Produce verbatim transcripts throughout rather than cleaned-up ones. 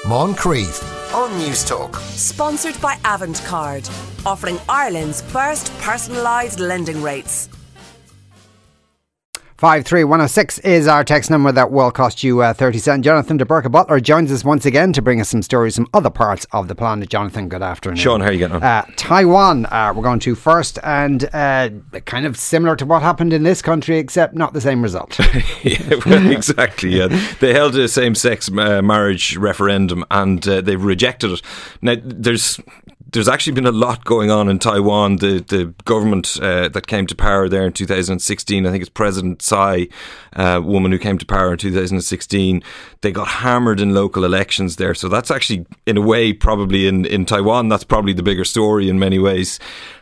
Moncrief on News Talk. Sponsored by Avantcard, offering Ireland's first personalised lending rates. five three one oh six is our text number that will cost you uh, thirty cents. Jonathan de Burke Butler joins us once again to bring us some stories from other parts of the planet. Jonathan, good afternoon. Sean, how are you getting on? Uh, Taiwan, uh, we're going to first, and uh, kind of similar to what happened in this country, except not the same result. yeah, well, exactly. Yeah. They held a same-sex uh, marriage referendum and uh, they've rejected it. Now, there's... There's actually been a lot going on in Taiwan. The the government uh, that came to power there in two thousand sixteen, I think it's President Tsai, uh, woman who came to power in two thousand sixteen, they got hammered in local elections there. So that's actually, in a way, probably in, in Taiwan, that's probably the bigger story in many ways,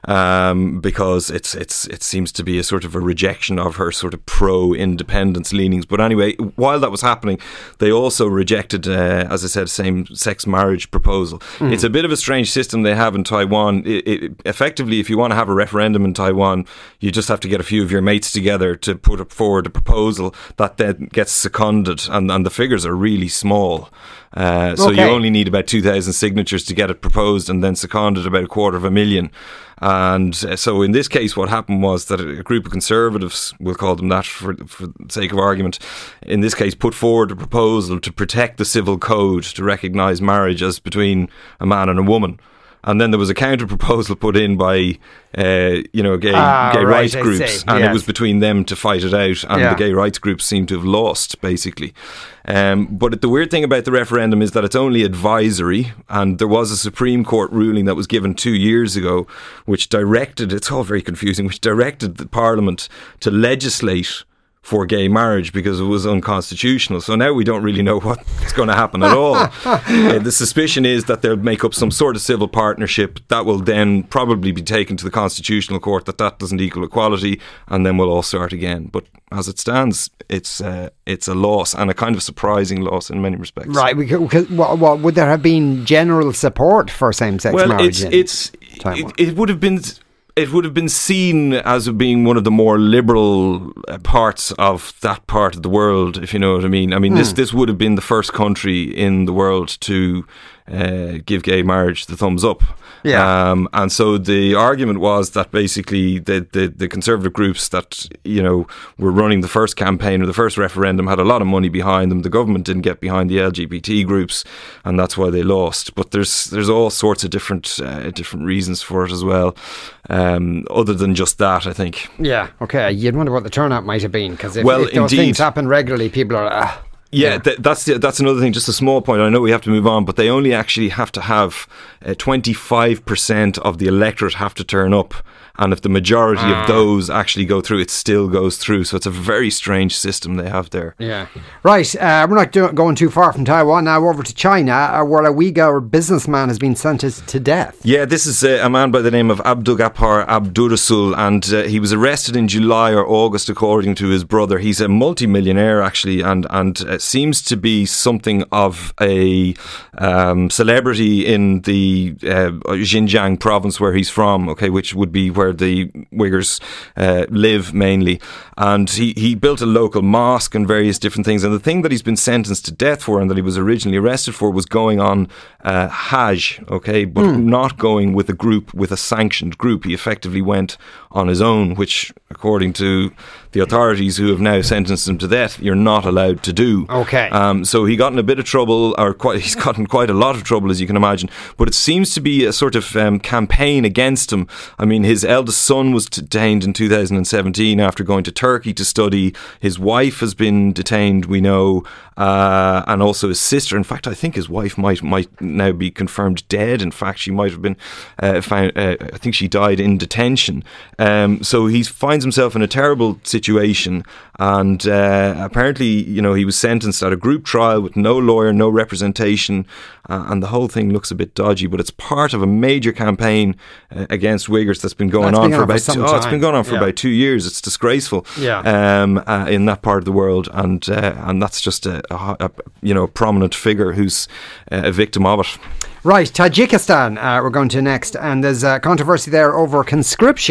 um, because it's it's it seems to be a sort of a rejection of her sort of pro-independence leanings. But anyway, while that was happening, they also rejected, uh, as I said, same-sex marriage proposal. Mm. It's a bit of a strange system they have in Taiwan. It, it, effectively, if you want to have a referendum in Taiwan, you just have to get a few of your mates together to put up forward a proposal that then gets seconded, and, and the figures are really small. Uh, so okay. You only need about two thousand signatures to get it proposed, and then seconded about a quarter of a million. And so in this case, what happened was that a group of conservatives, we'll call them that for, for the sake of argument, in this case put forward a proposal to protect the civil code, to recognise marriage as between a man and a woman. And then there was a counter proposal put in by, uh, you know, gay ah, gay right, rights I groups, see. and yes. it was between them to fight it out. And yeah. the gay rights groups seem to have lost, basically. Um, but the weird thing about the referendum is that it's only advisory, and there was a Supreme Court ruling that was given two years ago, which directed, it's all very confusing, which directed the Parliament to legislate for gay marriage because it was unconstitutional. So now we don't really know what's going to happen at all. uh, the suspicion is that they'll make up some sort of civil partnership that will then probably be taken to the Constitutional Court, that that doesn't equal equality, and then we'll all start again. But as it stands, it's uh, it's a loss, and a kind of surprising loss in many respects. Right. Because, what, what, would there have been general support for same-sex well, marriage? Well, it's, it's it, it would have been... It would have been seen as being one of the more liberal parts of that part of the world, if you know what I mean. I mean, mm. this this would have been the first country in the world to uh, give gay marriage the thumbs up. Yeah. Um, and so the argument was that basically the, the, the conservative groups that, you know, were running the first campaign or the first referendum had a lot of money behind them. The government didn't get behind the L G B T groups, and that's why they lost. But there's there's all sorts of different uh, different reasons for it as well, um, other than just that, I think. Yeah. Okay. You'd wonder what the turnout might have been, because if, well, if those indeed. things happen regularly, people are... Uh, Yeah, yeah. Th- that's the, that's another thing. Just a small point. I know we have to move on, but they only actually have to have uh, twenty-five percent of the electorate have to turn up, and if the majority ah. of those actually go through, it still goes through. So it's a very strange system they have there. Yeah, right. Uh, we're not do- going too far from Taiwan now. Over to China, uh, where a Uyghur businessman has been sentenced to death. Yeah, this is uh, a man by the name of Abdulgapar Abdurasul, and uh, he was arrested in July or August, according to his brother. He's a multi-millionaire actually, and and. Uh, seems to be something of a um, celebrity in the uh, Xinjiang province where he's from, okay, which would be where the Uyghurs uh, live mainly. And he, he built a local mosque and various different things. And the thing that he's been sentenced to death for and that he was originally arrested for was going on uh, Hajj, okay, but mm. not going with a group, with a sanctioned group. He effectively went on his own, which, according to the authorities who have now sentenced him to death, you're not allowed to do. Okay. Um, so he got in a bit of trouble, or quite, he's gotten quite a lot of trouble, as you can imagine. But it seems to be a sort of um, campaign against him. I mean, his eldest son was detained in two thousand seventeen after going to Turkey to study. His wife has been detained, we know, uh, and also his sister. In fact, I think his wife might might now be confirmed dead. In fact, she might have been uh, found. Uh, I think she died in detention. Um, so he finds himself in a terrible situation, and uh, apparently, you know, he was sentenced at a group trial with no lawyer, no representation, uh, and the whole thing looks a bit dodgy. But it's part of a major campaign uh, against Uyghurs that's been going that's on been for on about for two, oh, it's been going on for yeah. about two years. It's disgraceful. Yeah. Um, uh, in that part of the world, and uh, and that's just a, a, a you know prominent figure who's uh, a victim of it. Right, Tajikistan uh, we're going to next, and there's a controversy there over conscription.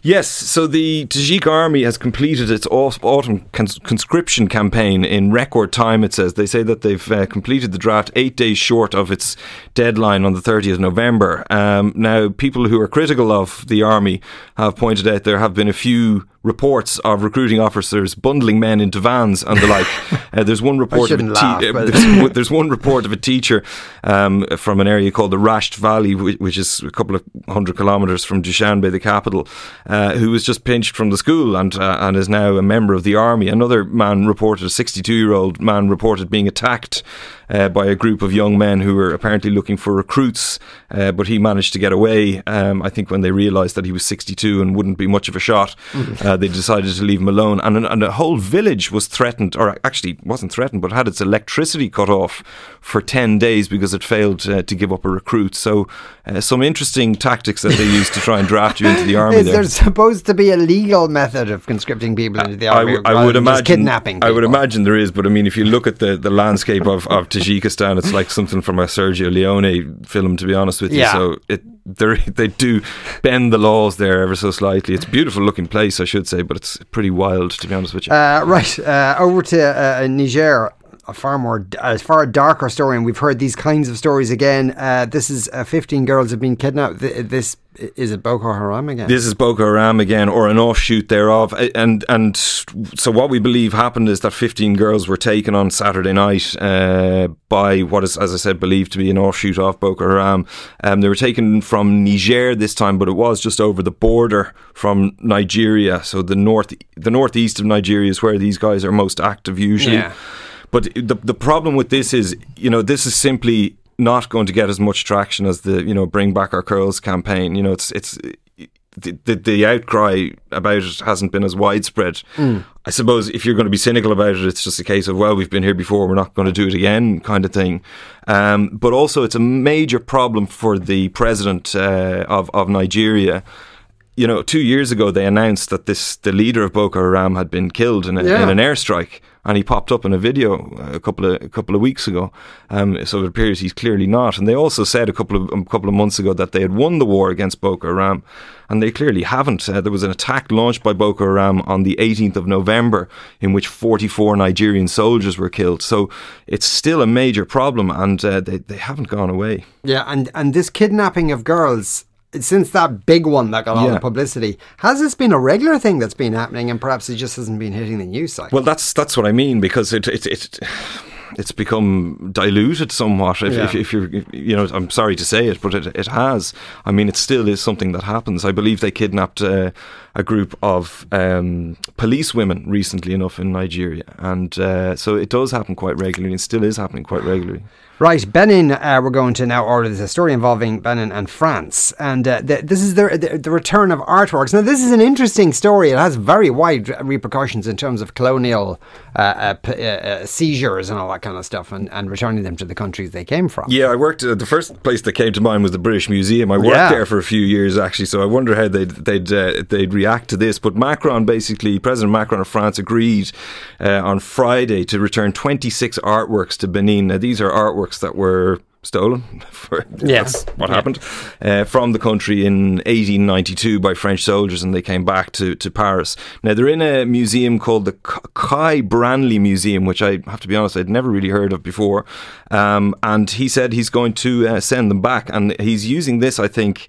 Yes, so the Tajik army has completed its autumn cons- conscription campaign in record time, it says. They say that they've uh, completed the draft eight days short of its deadline on the thirtieth of November. Um, now, people who are critical of the army have pointed out there have been a few reports of recruiting officers bundling men into vans and the like. Uh, there's one report of a te- laugh, uh, there's, there's one report of a teacher um, from an area called the Rasht Valley, which, which is a couple of hundred kilometres from Dushanbe, the capital, uh, who was just pinched from the school and uh, and is now a member of the army. Another man reported, a sixty-two-year-old man reported being attacked uh, by a group of young men who were apparently looking for recruits, uh, but he managed to get away. Um, I think when they realised that he was sixty-two and wouldn't be much of a shot, mm-hmm. uh, they decided to leave him alone. And, and a whole village was threatened, or actually wasn't threatened, but had its electricity cut off for ten days because it failed uh, to give up a recruit. So uh, some interesting tactics that they used to try and draft you into the army. Is there. there supposed to be a legal method of conscripting people into the army? I, w- I would imagine kidnapping people? I would imagine there is, but I mean, if you look at the, the landscape of, of Tajikistan, it's like something from a Sergio Leone film, to be honest with you. Yeah. So it they do bend the laws there ever so slightly. It's a beautiful looking place, I should say, but it's pretty wild, to be honest with you. Uh, right, uh, over to uh, Niger. A far more, a far darker story, and we've heard these kinds of stories again. Uh, this is uh, fifteen girls have been kidnapped. This is it Boko Haram again? This is Boko Haram again, or an offshoot thereof. And and so what we believe happened is that fifteen girls were taken on Saturday night uh, by what is, as I said, believed to be an offshoot of Boko Haram. Um, they were taken from Niger this time, but it was just over the border from Nigeria. So the north, the northeast of Nigeria is where these guys are most active usually. Yeah. But the the problem with this is, you know, this is simply not going to get as much traction as the, you know, Bring Back Our Girls campaign. You know, it's it's the the, the outcry about it hasn't been as widespread. Mm. I suppose if you're going to be cynical about it, it's just a case of, well, we've been here before, we're not going to do it again, kind of thing. Um, but also, it's a major problem for the president uh, of of Nigeria. You know, two years ago they announced that this the leader of Boko Haram had been killed in, a, yeah. in an airstrike, and he popped up in a video a couple of a couple of weeks ago. Um, so it appears he's clearly not. And they also said a couple of a couple of months ago that they had won the war against Boko Haram, and they clearly haven't. Uh, there was an attack launched by Boko Haram on the eighteenth of November in which forty-four Nigerian soldiers were killed. So it's still a major problem, and uh, they they haven't gone away. Yeah, and and this kidnapping of girls, since that big one that got all yeah. the publicity, has this been a regular thing that's been happening, and perhaps it just hasn't been hitting the news cycle? Well, that's that's what I mean, because it it, it it's become diluted somewhat. If, yeah. if, if you're, you know, I'm sorry to say it, but it it has. I mean, it still is something that happens. I believe they kidnapped uh, a group of um, police women recently enough in Nigeria, and uh, so it does happen quite regularly, and still is happening quite regularly. Right, Benin, uh, we're going to now, or there's a story involving Benin and France, and uh, the, this is the, the the return of artworks. Now, this is an interesting story. It has very wide repercussions in terms of colonial uh, uh, p- uh, seizures and all that kind of stuff, and, and returning them to the countries they came from. Yeah, I worked, uh, the first place that came to mind was the British Museum. I worked yeah. there for a few years, actually, so I wonder how they'd they'd, uh, they'd react to this. But Macron, basically, President Macron of France agreed uh, on Friday to return twenty-six artworks to Benin. Now, these are artworks that were stolen, for, yes, what yeah. happened, uh, from the country in eighteen ninety-two by French soldiers, and they came back to, to Paris. Now, they're in a museum called the Kai Branly Museum, which I have to be honest, I'd never really heard of before. Um, and he said he's going to uh, send them back, and he's using this, I think,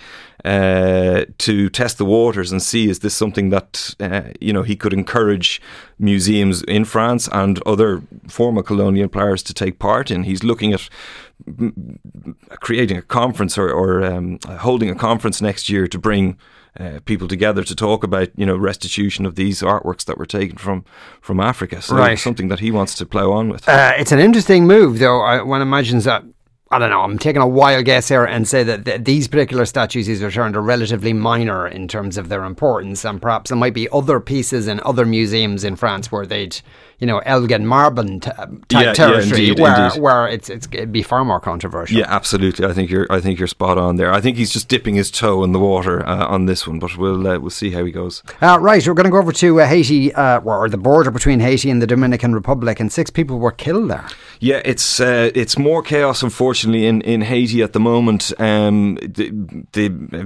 Uh, to test the waters and see, is this something that uh, you know, he could encourage museums in France and other former colonial powers to take part in. He's looking at m- creating a conference or, or um, holding a conference next year to bring uh, people together to talk about, you know, restitution of these artworks that were taken from, from Africa. So right. it's something that he wants to plough on with. Uh, it's an interesting move, though. I, one imagines that, I don't know, I'm taking a wild guess here and say that th- these particular statues he's returned are relatively minor in terms of their importance, and perhaps there might be other pieces in other museums in France where they'd, you know, Elgin Marbon t- type yeah, territory, yeah, indeed, where indeed. where it's, it's it'd be far more controversial. Yeah, absolutely. I think you're I think you're spot on there. I think he's just dipping his toe in the water uh, on this one, but we'll uh, we'll see how he goes. Uh, right, we're going to go over to uh, Haiti, uh, or the border between Haiti and the Dominican Republic, and six people were killed there. Yeah, it's uh, it's more chaos, unfortunately, in, in Haiti at the moment. Um, the, the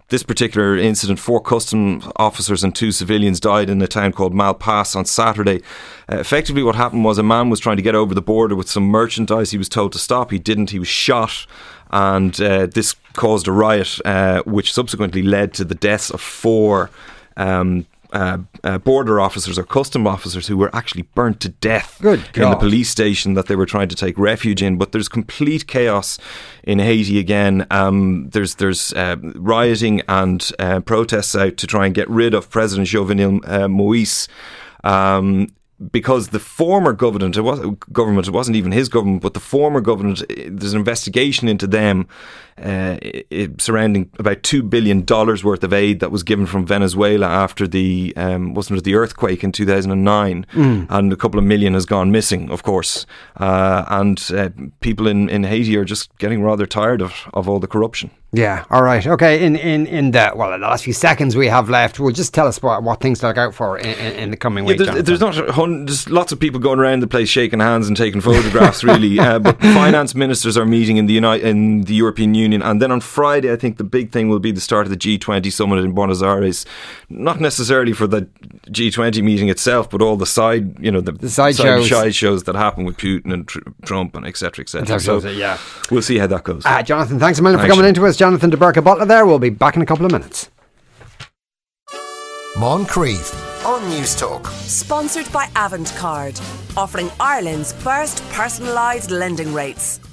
this particular incident, four customs officers and two civilians died in a town called Malpass on Saturday. Uh, effectively what happened was a man was trying to get over the border with some merchandise. He was told to stop. He didn't. He was shot. And uh, this caused a riot, uh, which subsequently led to the deaths of four um, uh, uh, border officers or custom officers who were actually burnt to death Good in God. the police station that they were trying to take refuge in. But there's complete chaos in Haiti again. Um, there's there's uh, rioting and uh, protests out to try and get rid of President Jovenel uh, Moïse. Um, Because the former government, it was government, it wasn't even his government, but the former government, there's an investigation into them uh, it, surrounding about two billion dollars worth of aid that was given from Venezuela after the, um, wasn't it the earthquake in two thousand nine, mm. and a couple of million has gone missing, of course. Uh, and uh, people in, in Haiti are just getting rather tired of, of all the corruption. Yeah, all right. Okay, in, in, in the, well, in the last few seconds we have left, well, just tell us what, what things to look out for in, in, in the coming week. Yeah, there's, there's not a hun- there's lots of people going around the place shaking hands and taking photographs, really. Uh, but finance ministers are meeting in the Uni- in the European Union, and then on Friday, I think the big thing will be the start of the G twenty summit in Buenos Aires. Not necessarily for the G twenty meeting itself, but all the side, you know, the, the side, side shows. side shows that happen with Putin and tr- Trump and et cetera, et cetera. So yeah, we'll see how that goes. Uh, Jonathan, thanks a million Thanks. for coming into us. Jonathan de Burka Butler there. We'll be back in a couple of minutes. Moncrief on Newstalk. Sponsored by Avantcard, offering Ireland's first personalised lending rates.